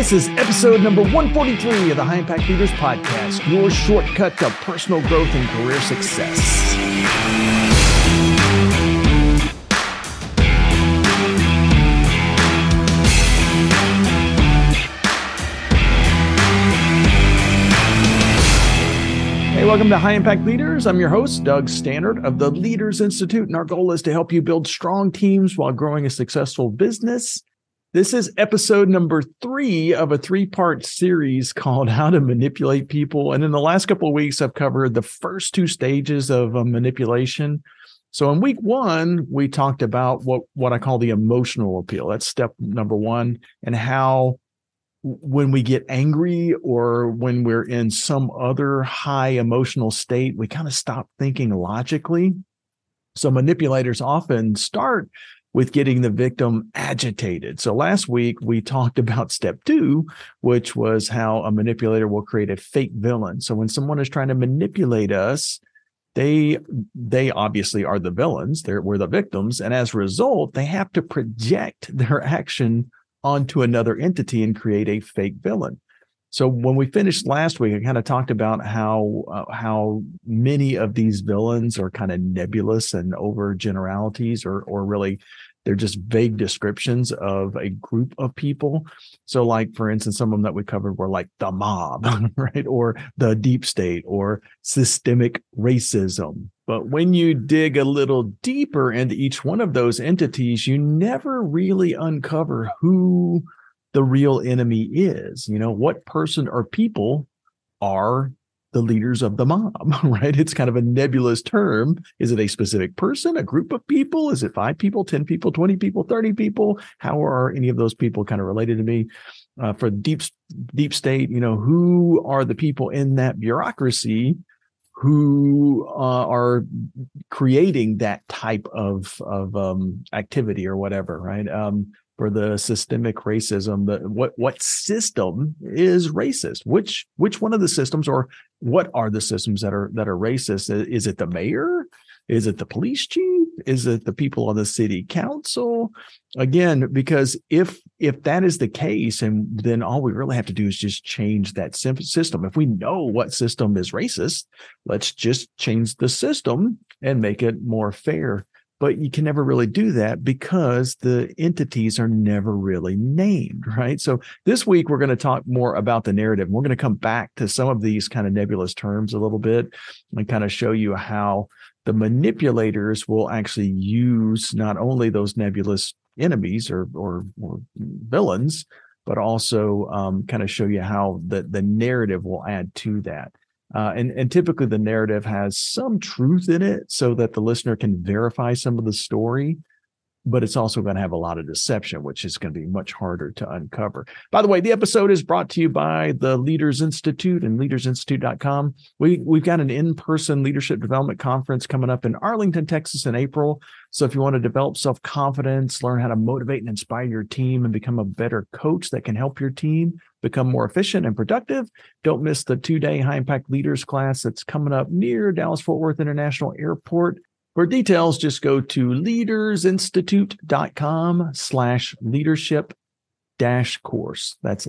This is episode number 143 of the High Impact Leaders Podcast, your shortcut to personal growth and career success. Hey, welcome to High Impact Leaders. I'm your host, Doug Stannard of the Leaders Institute, and our goal is to help you build strong teams while growing a successful business. This is episode number 3 of a 3-part series called How to Manipulate People. And in the last couple of weeks, I've covered the first 2 stages of manipulation. So in week 1, we talked about what I call the emotional appeal. That's step number 1, and how when we get angry or when we're in some other high emotional state, we kind of stop thinking logically. So manipulators often start with getting the victim agitated. So last week, we talked about step 2, which was how a manipulator will create a fake villain. So when someone is trying to manipulate us, they obviously are the villains. We're the victims. And as a result, they have to project their action onto another entity and create a fake villain. So when we finished last week, I kind of talked about how many of these villains are kind of nebulous and over generalities, or really they're just vague descriptions of a group of people. So like, for instance, some of them that we covered were like the mob, right? Or the deep state or systemic racism. But when you dig a little deeper into each one of those entities, you never really uncover who the real enemy is. You know, what person or people are the leaders of the mob, right? It's kind of a nebulous term. Is it a specific person, a group of people? Is it 5 people, 10 people, 20 people, 30 people? How are any of those people kind of related to me? For deep state, you know, who are the people in that bureaucracy who are creating that type of activity or whatever, right? For the systemic racism, what system is racist? Which one of the systems, or what are the systems that are racist? Is it the mayor? Is it the police chief? Is it the people on the city council? Again, because if that is the case, and then all we really have to do is just change that system. If we know what system is racist, let's just change the system and make it more fair. But you can never really do that because the entities are never really named, right? So this week, we're going to talk more about the narrative. We're going to come back to some of these kind of nebulous terms a little bit and kind of show you how the manipulators will actually use not only those nebulous enemies or villains, but also kind of show you how the narrative will add to that. And typically the narrative has some truth in it so that the listener can verify some of the story, but it's also going to have a lot of deception, which is going to be much harder to uncover. By the way, the episode is brought to you by the Leaders Institute and leadersinstitute.com. We've got an in-person leadership development conference coming up in Arlington, Texas in April. So if you want to develop self-confidence, learn how to motivate and inspire your team, and become a better coach that can help your team become more efficient and productive, don't miss the 2-day High Impact Leaders class that's coming up near Dallas-Fort Worth International Airport. For details, just go to leadersinstitute.com/leadership-course. That's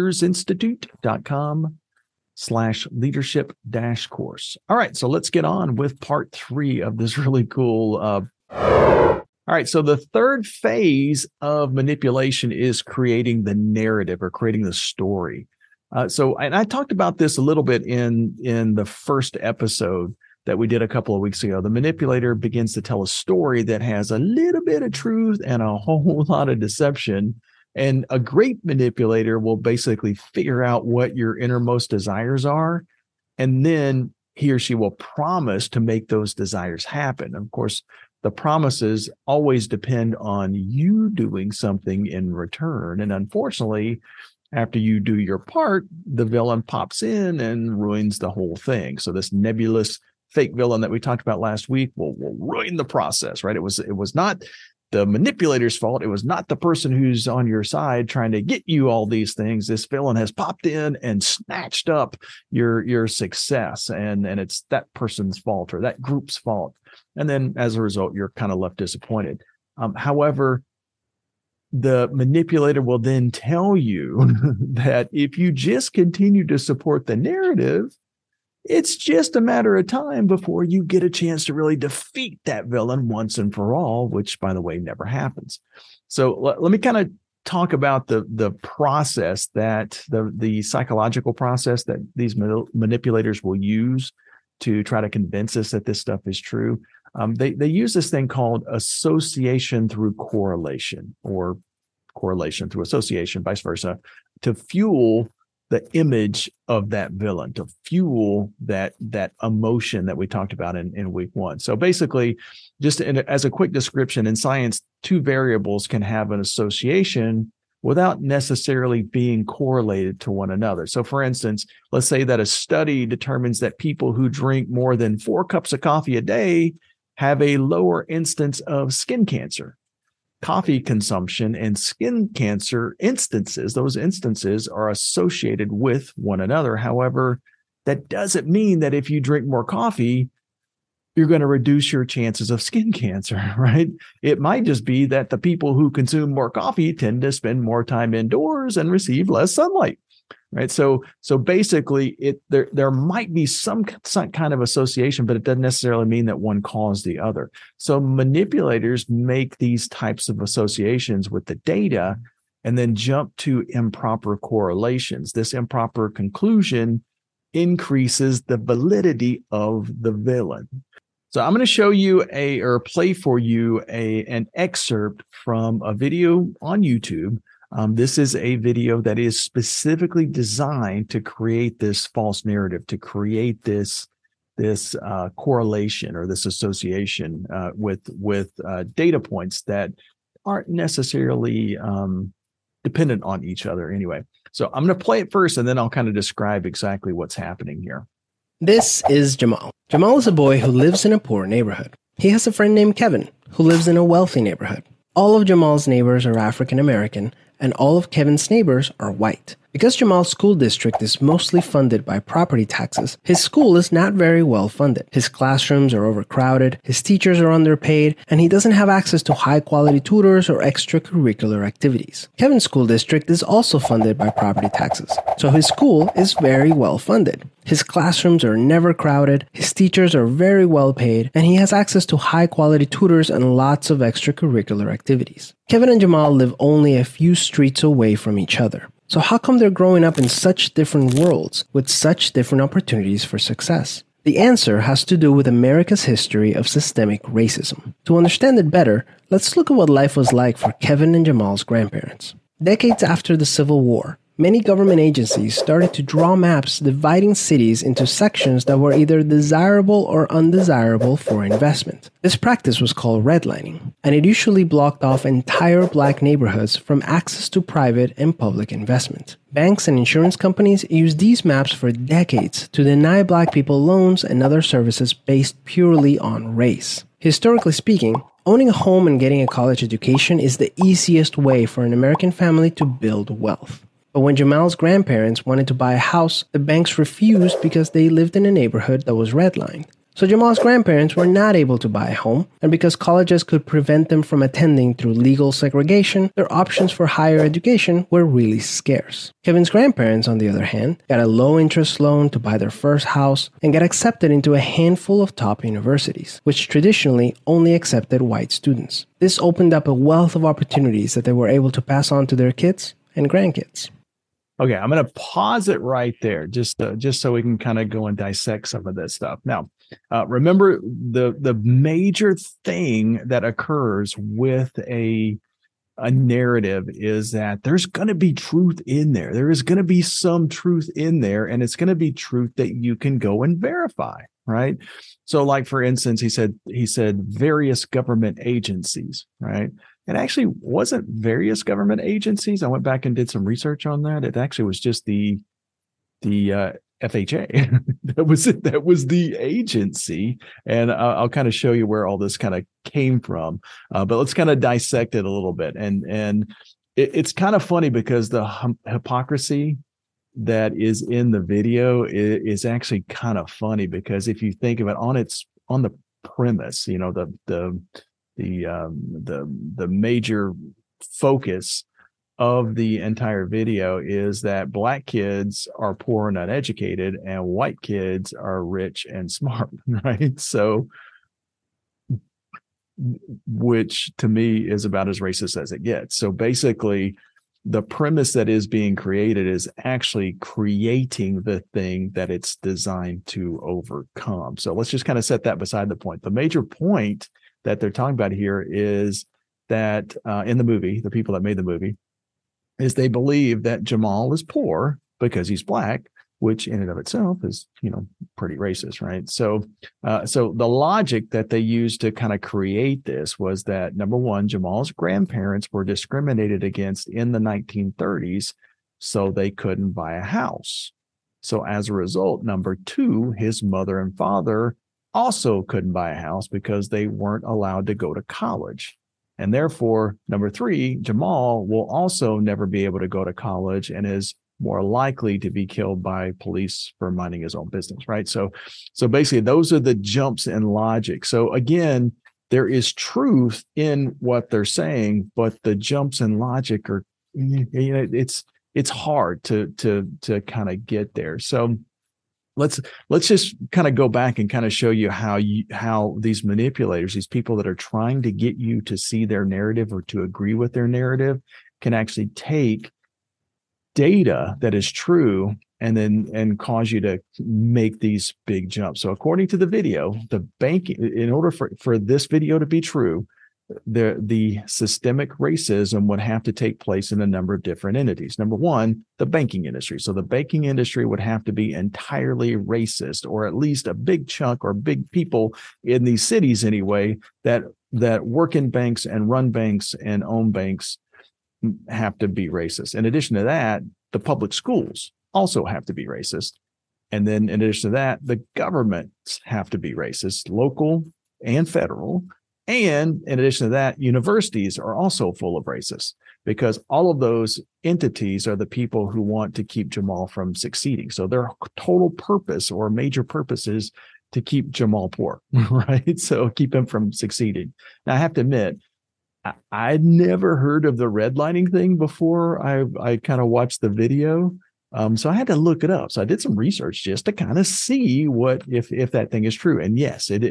leadersinstitute.com/leadership-course. All right, so let's get on with part 3 of this really cool. All right, so the third phase of manipulation is creating the narrative or creating the story. And I talked about this a little bit in the first episode that we did a couple of weeks ago. The manipulator begins to tell a story that has a little bit of truth and a whole lot of deception. And a great manipulator will basically figure out what your innermost desires are, and then he or she will promise to make those desires happen. Of course, the promises always depend on you doing something in return. And unfortunately, after you do your part, the villain pops in and ruins the whole thing. So this nebulous fake villain that we talked about last week will ruin the process, right? It was not the manipulator's fault. It was not the person who's on your side trying to get you all these things. This villain has popped in and snatched up your success, and it's that person's fault or that group's fault. And then as a result, you're kind of left disappointed. However, the manipulator will then tell you that if you just continue to support the narrative, it's just a matter of time before you get a chance to really defeat that villain once and for all, which, by the way, never happens. So let me kind of talk about the process that the psychological process that these manipulators will use to try to convince us that this stuff is true. They use this thing called association through correlation, or correlation through association, vice versa, to fuel the image of that villain, to fuel that emotion that we talked about in week one. So basically, just as a quick description, in science, two variables can have an association without necessarily being correlated to one another. So for instance, let's say that a study determines that people who drink more than 4 cups of coffee a day have a lower instance of skin cancer. Coffee consumption and skin cancer instances, those instances are associated with one another. However, that doesn't mean that if you drink more coffee, you're going to reduce your chances of skin cancer, right? It might just be that the people who consume more coffee tend to spend more time indoors and receive less sunlight, right? So basically, there might be some kind of association, but it doesn't necessarily mean that one caused the other. So manipulators make these types of associations with the data and then jump to improper correlations. This improper conclusion increases the validity of the villain. So I'm going to show you play for you an excerpt from a video on YouTube. This is a video that is specifically designed to create this false narrative, to create this correlation or this association with data points that aren't necessarily dependent on each other anyway. So I'm going to play it first, and then I'll kind of describe exactly what's happening here. This is Jamal. Jamal is a boy who lives in a poor neighborhood. He has a friend named Kevin who lives in a wealthy neighborhood. All of Jamal's neighbors are African American, and all of Kevin's neighbors are white. Because Jamal's school district is mostly funded by property taxes, his school is not very well funded. His classrooms are overcrowded, his teachers are underpaid, and he doesn't have access to high-quality tutors or extracurricular activities. Kevin's school district is also funded by property taxes, so his school is very well funded. His classrooms are never crowded, his teachers are very well paid, and he has access to high-quality tutors and lots of extracurricular activities. Kevin and Jamal live only a few streets away from each other. So how come they're growing up in such different worlds with such different opportunities for success? The answer has to do with America's history of systemic racism. To understand it better, let's look at what life was like for Kevin and Jamal's grandparents. Decades after the Civil War, many government agencies started to draw maps dividing cities into sections that were either desirable or undesirable for investment. This practice was called redlining, and it usually blocked off entire black neighborhoods from access to private and public investment. Banks and insurance companies used these maps for decades to deny black people loans and other services based purely on race. Historically speaking, owning a home and getting a college education is the easiest way for an American family to build wealth. But when Jamal's grandparents wanted to buy a house, the banks refused because they lived in a neighborhood that was redlined. So Jamal's grandparents were not able to buy a home, and because colleges could prevent them from attending through legal segregation, their options for higher education were really scarce. Kevin's grandparents, on the other hand, got a low-interest loan to buy their first house and got accepted into a handful of top universities, which traditionally only accepted white students. This opened up a wealth of opportunities that they were able to pass on to their kids and grandkids. Okay, I'm going to pause it right there, just so we can kind of go and dissect some of this stuff. Now, remember the major thing that occurs with a narrative is that there's going to be truth in there. There is going to be some truth in there, and it's going to be truth that you can go and verify, right? So, like for instance, he said various government agencies, right? It actually wasn't various government agencies. I went back and did some research on that. It actually was just the FHA. that was the agency. And I'll kind of show you where all this kind of came from. But let's kind of dissect it a little bit. And it's kind of funny because the hypocrisy that is in the video is actually kind of funny, because if you think of it on the premise, you know, the major focus of the entire video is that Black kids are poor and uneducated and white kids are rich and smart, right? So, which to me is about as racist as it gets. So basically, the premise that is being created is actually creating the thing that it's designed to overcome. So let's just kind of set that beside the point. The major point that they're talking about here is that in the movie, the people that made the movie, is they believe that Jamal is poor because he's Black, which in and of itself is, pretty racist, right? So the logic that they used to kind of create this was that, number one, Jamal's grandparents were discriminated against in the 1930s, so they couldn't buy a house. So as a result, number two, his mother and father also couldn't buy a house because they weren't allowed to go to college. And therefore, number three, Jamal will also never be able to go to college and is more likely to be killed by police for minding his own business, right? So basically, those are the jumps in logic. So again, there is truth in what they're saying, but the jumps in logic are, it's hard to kind of get there. So let's just kind of go back and kind of show you how these manipulators, these people that are trying to get you to see their narrative or to agree with their narrative, can actually take data that is true and cause you to make these big jumps. So according to the video, the bank, in order for this video to be true, the systemic racism would have to take place in a number of different entities. Number one, the banking industry. So the banking industry would have to be entirely racist, or at least a big chunk or big people in these cities anyway, that work in banks and run banks and own banks have to be racist. In addition to that, the public schools also have to be racist. And then in addition to that, the governments have to be racist, local and federal. And in addition to that, universities are also full of racists, because all of those entities are the people who want to keep Jamal from succeeding. So their total purpose or major purpose is to keep Jamal poor, right? So keep him from succeeding. Now, I have to admit, I'd never heard of the redlining thing before I kind of watched the video. So I had to look it up. So I did some research just to kind of see what if that thing is true. And yes, the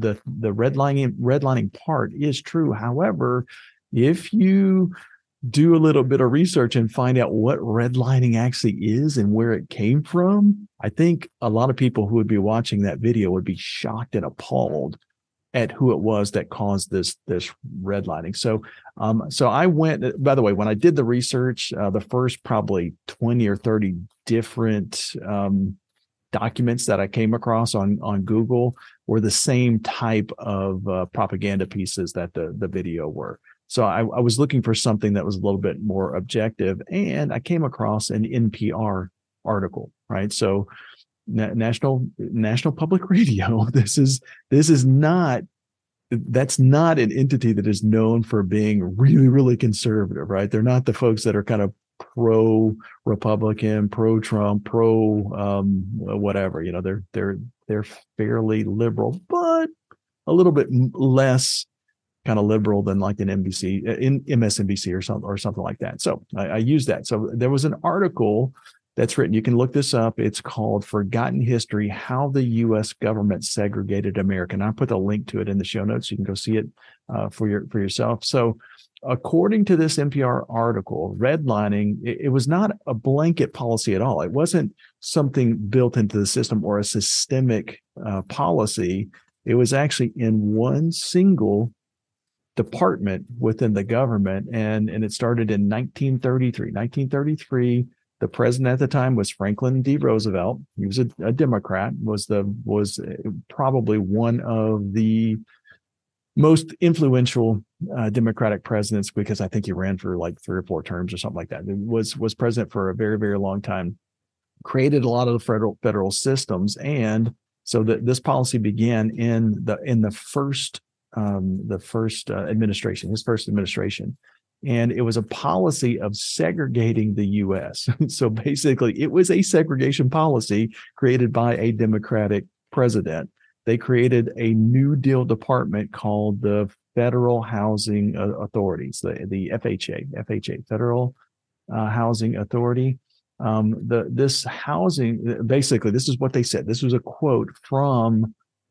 redlining part is true. However, if you do a little bit of research and find out what redlining actually is and where it came from, I think a lot of people who would be watching that video would be shocked and appalled at who it was that caused this redlining. So I went, by the way, when I did the research, the first probably 20 or 30 different documents that I came across on Google were the same type of propaganda pieces that the video were. So I was looking for something that was a little bit more objective, and I came across an NPR article, right? So National Public Radio. That's not an entity that is known for being really, really conservative, right? They're not the folks that are kind of pro-Republican, pro-Trump, whatever. They're fairly liberal, but a little bit less kind of liberal than like an MSNBC or something like that. So I used that. So there was an article that's written. You can look this up. It's called Forgotten History: How the U.S. Government Segregated America. And I'll put a link to it in the show notes. You can go see it for yourself. So according to this NPR article, redlining, it was not a blanket policy at all. It wasn't something built into the system or a systemic policy. It was actually in one single department within the government. And it started in 1933. The president at the time was Franklin D. Roosevelt. He was a Democrat, was probably one of the most influential Democratic presidents, because I think he ran for like 3 or 4 terms or something like that. It was president for a very, very long time, created a lot of the federal systems. And so this policy began in the first administration, his first administration. And it was a policy of segregating the U.S. So basically, it was a segregation policy created by a Democratic president. They created a New Deal department called the federal housing authorities, the FHA, Federal Housing Authority. This housing, basically, this is what they said. This was a quote from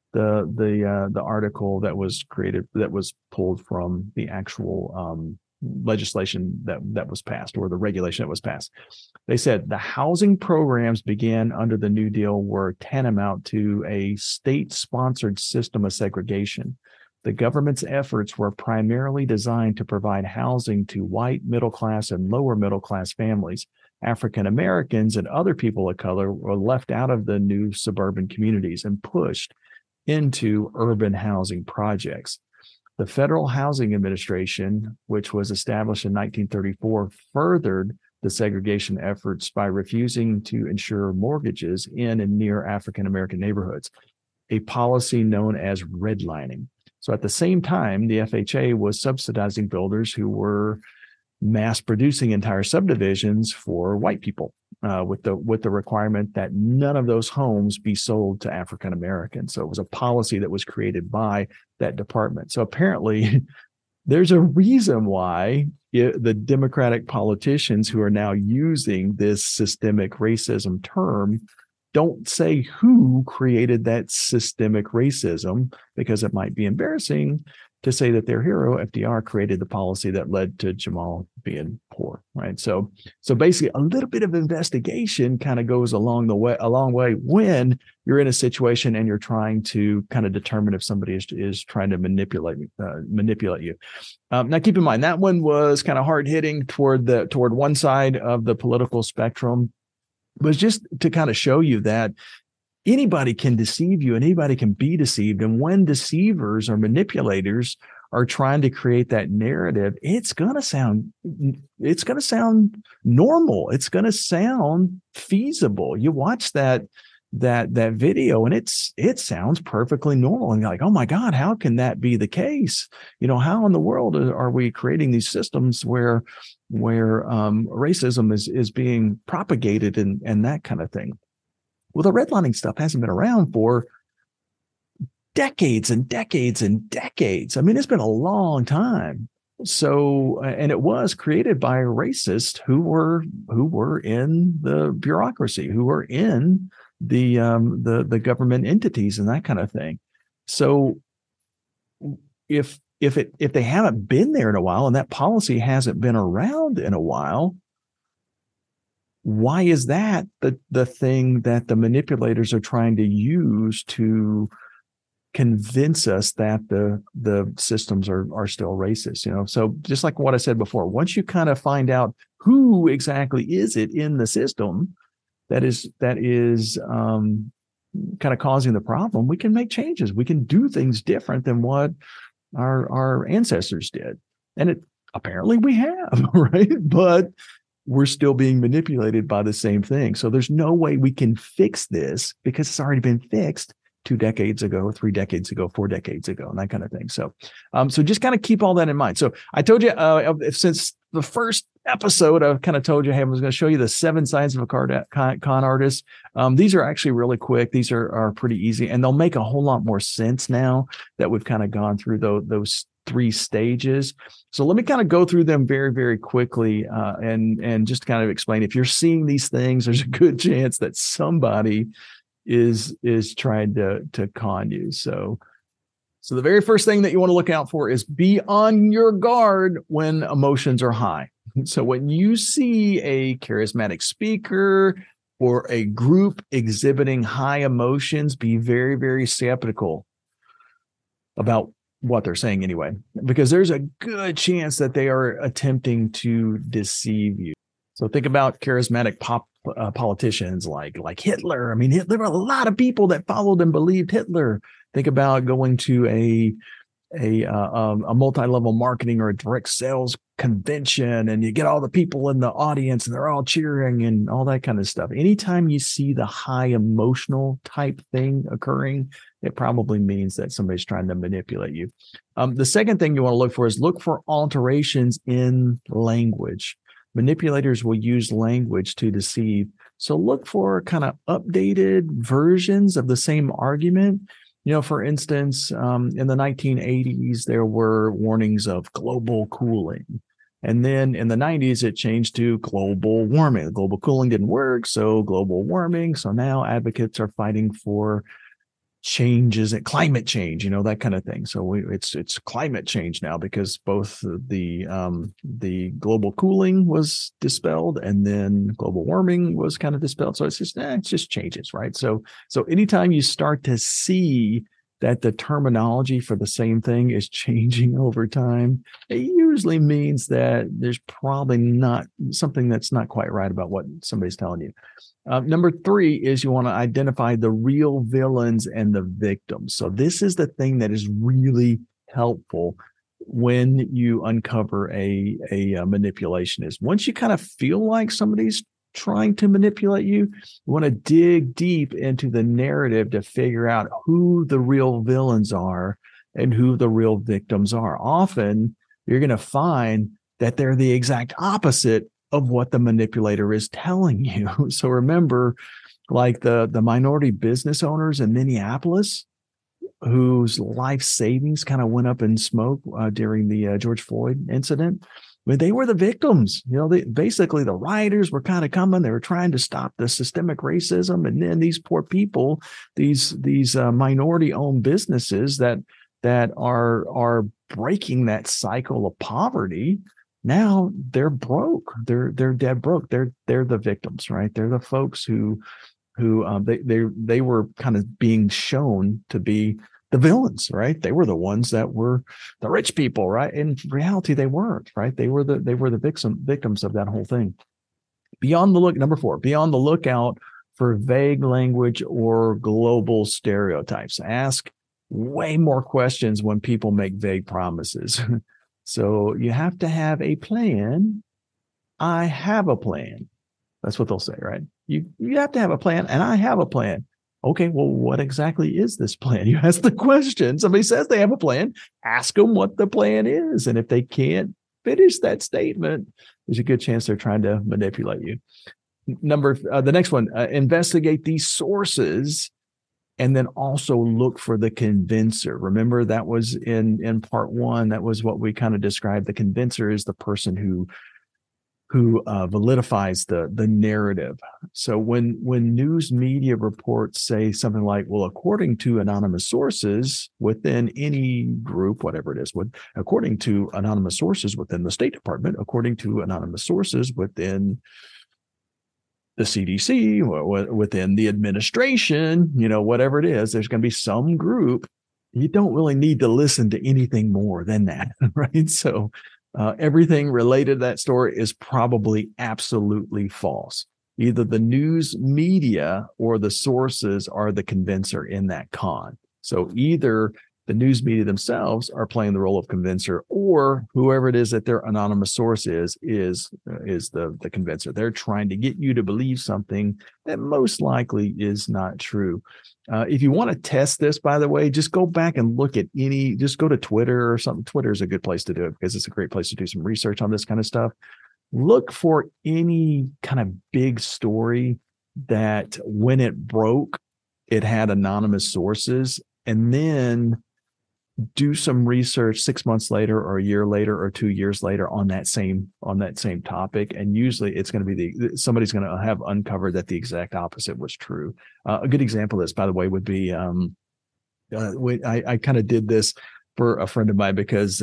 the article that was pulled from the actual legislation that was passed, or the regulation that was passed. They said the housing programs began under the New Deal were tantamount to a state-sponsored system of segregation. The government's efforts were primarily designed to provide housing to white, middle-class, and lower-middle-class families. African Americans and other people of color were left out of the new suburban communities and pushed into urban housing projects. The Federal Housing Administration, which was established in 1934, furthered the segregation efforts by refusing to insure mortgages in and near African American neighborhoods, a policy known as redlining. So at the same time, the FHA was subsidizing builders who were mass producing entire subdivisions for white people, with the requirement that none of those homes be sold to African Americans. So it was a policy that was created by that department. So apparently there's a reason why the Democratic politicians who are now using this systemic racism term don't say who created that systemic racism, because it might be embarrassing to say that their hero, FDR, created the policy that led to Jamal being poor, right? So basically, a little bit of investigation kind of goes a long way when you're in a situation and you're trying to kind of determine if somebody is trying to manipulate you. Now, keep in mind that one was kind of hard hitting toward one side of the political spectrum, was just to kind of show you that anybody can deceive you and anybody can be deceived. And when deceivers or manipulators are trying to create that narrative, it's going to sound normal. It's going to sound feasible. You watch that video and it sounds perfectly normal. And you're like, oh my God, how can that be the case? How in the world are we creating these systems where racism is being propagated and that kind of thing? Well, the redlining stuff hasn't been around for decades and decades and decades. I mean, it's been a long time. So, and it was created by racists who were in the bureaucracy, who were in the government entities and that kind of thing. So, if they haven't been there in a while and that policy hasn't been around in a while, why is that the thing that the manipulators are trying to use to convince us that the systems are still racist? So just like what I said before, once you kind of find out who exactly is it in the system that is kind of causing the problem, we can make changes. We can do things different than what our ancestors did. And apparently we have, right? But we're still being manipulated by the same thing. So there's no way we can fix this because it's already been fixed 2 decades ago, 3 decades ago, 4 decades ago, and that kind of thing. So just kind of keep all that in mind. So I told you, since the first episode, I've kind of told you, hey, I was going to show you the 7 signs of a con artist. These are actually really quick. These are pretty easy, and they'll make a whole lot more sense now that we've kind of gone through those 3 stages. So let me kind of go through them very, very quickly, and just kind of explain. If you're seeing these things, there's a good chance that somebody is trying to con you. So the very first thing that you want to look out for is be on your guard when emotions are high. So when you see a charismatic speaker or a group exhibiting high emotions, be very, very skeptical about what they're saying anyway, because there's a good chance that they are attempting to deceive you. So think about charismatic politicians like Hitler. I mean, there were a lot of people that followed and believed Hitler. Think about going to a multi-level marketing or a direct sales convention, and you get all the people in the audience and they're all cheering and all that kind of stuff. Anytime you see the high emotional type thing occurring, it probably means that somebody's trying to manipulate you. The second thing you want to look for is look for alterations in language. Manipulators will use language to deceive. So look for kind of updated versions of the same argument. For instance, in the 1980s, there were warnings of global cooling. And then in the 90s, it changed to global warming. Global cooling didn't work, so global warming. So now advocates are fighting for changes in climate change, that kind of thing. So it's climate change now, because both the global cooling was dispelled and then global warming was kind of dispelled. So it's just changes, right? So anytime you start to see that the terminology for the same thing is changing over time, it usually means that there's probably not something that's not quite right about what somebody's telling you. Number 3 is you want to identify the real villains and the victims. So this is the thing that is really helpful when you uncover a manipulation. Is once you kind of feel like somebody's trying to manipulate you, you want to dig deep into the narrative to figure out who the real villains are and who the real victims are. Often you're going to find that they're the exact opposite of what the manipulator is telling you. So remember, like the minority business owners in Minneapolis, whose life savings kind of went up in smoke during the George Floyd incident. They were the victims. Basically the rioters were kind of coming. They were trying to stop the systemic racism, and then these poor people, these minority-owned businesses that are breaking that cycle of poverty. Now they're broke. They're dead broke. They're the victims, right? They're the folks who they were kind of being shown to be the villains, right? They were the ones that were the rich people, right? In reality, they weren't, right? They were the victims of that whole thing. Number 4, beyond the lookout for vague language or global stereotypes. Ask way more questions when people make vague promises. So you have to have a plan. I have a plan. That's what they'll say, right? You have to have a plan, and I have a plan. Okay, well, what exactly is this plan? You ask the question. Somebody says they have a plan. Ask them what the plan is. And if they can't finish that statement, there's a good chance they're trying to manipulate you. The next one, investigate these sources and then also look for the convincer. Remember, that was in part 1. That was what we kind of described. The convincer is the person who validifies the narrative. So when news media reports say something like, well, according to anonymous sources within any group, whatever it is, according to anonymous sources within the State Department, according to anonymous sources within the CDC, within the administration, whatever it is, there's going to be some group. You don't really need to listen to anything more than that, right? So everything related to that story is probably absolutely false. Either the news media or the sources are the convincer in that con. So either the news media themselves are playing the role of convincer, or whoever it is that their anonymous source is the convincer. They're trying to get you to believe something that most likely is not true. If you want to test this, by the way, just go back and look at just go to Twitter or something. Twitter is a good place to do it because it's a great place to do some research on this kind of stuff. Look for any kind of big story that when it broke, it had anonymous sources, and then do some research 6 months later or a year later or 2 years later on that same topic. And usually it's going to be somebody's going to have uncovered that the exact opposite was true. A good example of this, by the way, would be I kind of did this for a friend of mine because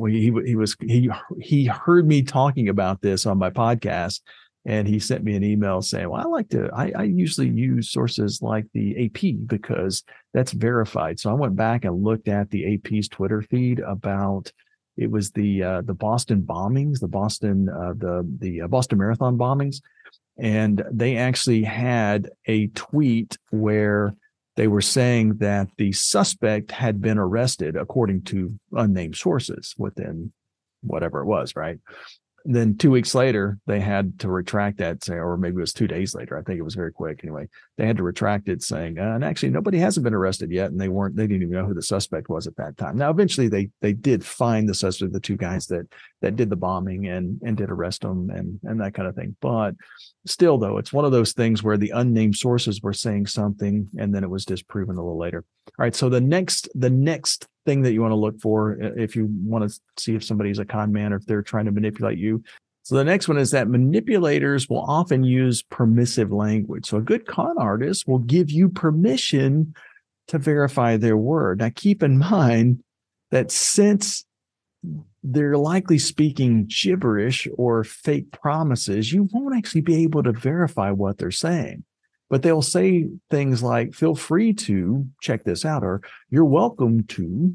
he heard me talking about this on my podcast. And he sent me an email saying, well, I usually use sources like the AP because that's verified. So I went back and looked at the AP's Twitter feed about, it was the Boston bombings, the Boston Marathon bombings. And they actually had a tweet where they were saying that the suspect had been arrested according to unnamed sources within whatever it was, right? then 2 weeks later, they had to retract that, or maybe it was 2 days later. I think it was very quick. Anyway, they had to retract it, saying, and actually nobody hasn't been arrested yet. And they didn't even know who the suspect was at that time. Now, eventually they did find the suspect, the 2 guys that did the bombing and did arrest them and that kind of thing. But still, though, it's one of those things where the unnamed sources were saying something and then it was disproven a little later. All right. So the next thing that you want to look for if you want to see if somebody's a con man or if they're trying to manipulate you. So the next one is that manipulators will often use permissive language. So a good con artist will give you permission to verify their word. Now, keep in mind that since they're likely speaking gibberish or fake promises, you won't actually be able to verify what they're saying. But they'll say things like, feel free to check this out, or you're welcome to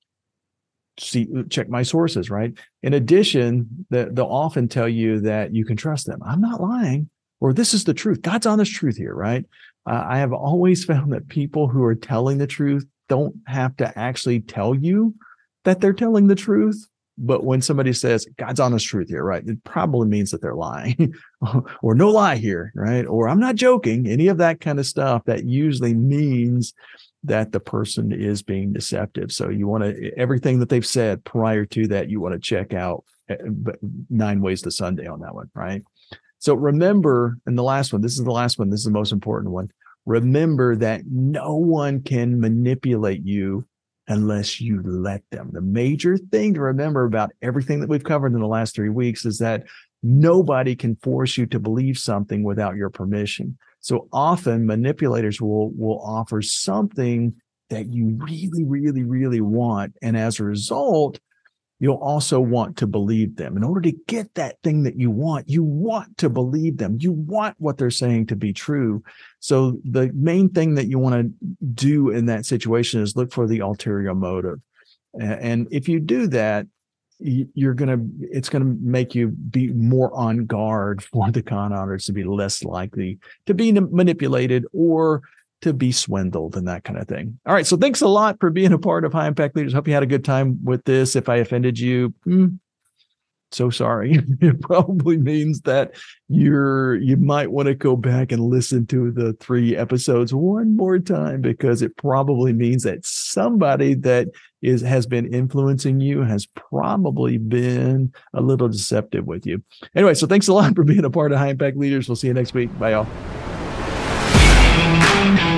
check my sources, right? In addition, they'll often tell you that you can trust them. I'm not lying, or this is the truth. God's honest truth here, right? I have always found that people who are telling the truth don't have to actually tell you that they're telling the truth. But when somebody says God's honest truth here, right, it probably means that they're lying or no lie here, right? Or I'm not joking, any of that kind of stuff, that usually means that the person is being deceptive. So you want to, everything that they've said prior to that, you want to check out 9 Ways to Sunday on that one, right? So remember, and the last one, this is the most important one. Remember that no one can manipulate you unless you let them. The major thing to remember about everything that we've covered in the last 3 weeks is that nobody can force you to believe something without your permission. So often manipulators will offer something that you really, really, really want. And as a result, you'll also want to believe them. In order to get that thing that you want to believe them. You want what they're saying to be true. So the main thing that you want to do in that situation is look for the ulterior motive. And if you do that, it's going to make you be more on guard for the con artists, to be less likely to be manipulated or to be swindled and that kind of thing. All right. So thanks a lot for being a part of High Impact Leaders. Hope you had a good time with this. If I offended you, so sorry. It probably means that you might want to go back and listen to the 3 episodes one more time, because it probably means that somebody that has been influencing you has probably been a little deceptive with you. Anyway, so thanks a lot for being a part of High Impact Leaders. We'll see you next week. Bye, y'all.